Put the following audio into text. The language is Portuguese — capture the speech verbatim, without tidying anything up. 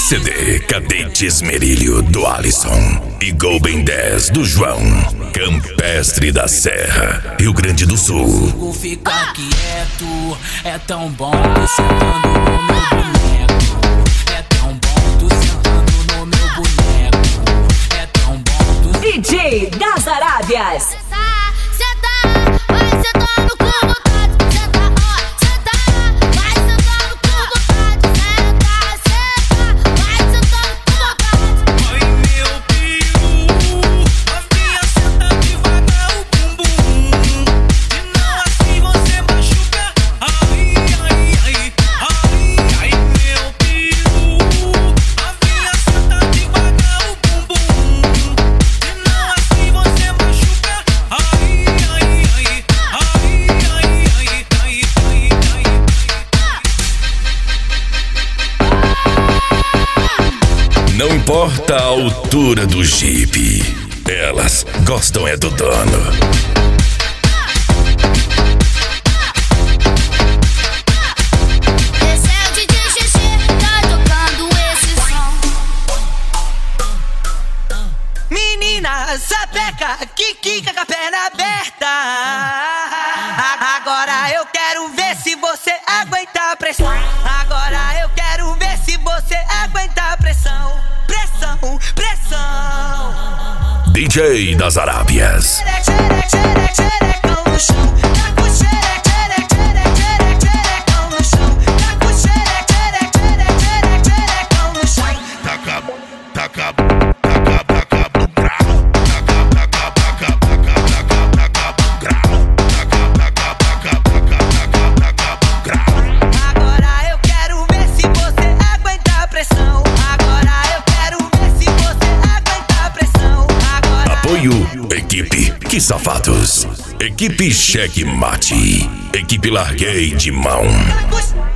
C D Cadete Esmerilho do Alisson e Gol Ben dez do João. Campestre da Serra, Rio Grande do Sul. Vou ficar quieto, é tão bom tu sentando no meu boneco. É tão bom tu sentando no meu boneco. É tão bom tu... D J das Arábias. Não importa a altura do Jeep, elas gostam é do dono. Esse é o D J G G, tá tocando esse som. Menina, sapeca, que quica com a perna aberta. Agora eu quero ver se você aguenta a pressão. Agora eu quero ver se você aguenta a pressão. Pressão, pressão. D J das Arábias. Xereca, xereca, xereca, xerecão no chão. Tá com xereca, xereca, xereca, xereca, xerecão no chão. Tá com xereca, xereca, xereca, xereca, xerecão no chão. Taca, taca, taca, taca pro grau. Taca, taca, taca, taca, taca, taca pro grau. Taca, taca, taca, taca, taca, taca pro grau. Agora eu quero ver se você aguenta a pressão. Agora eu quero ver se você aguenta a pressão. Agora Apoio Equipe Que Safados. Equipe Cheque Mate. Equipe Larguei de Mão. tá com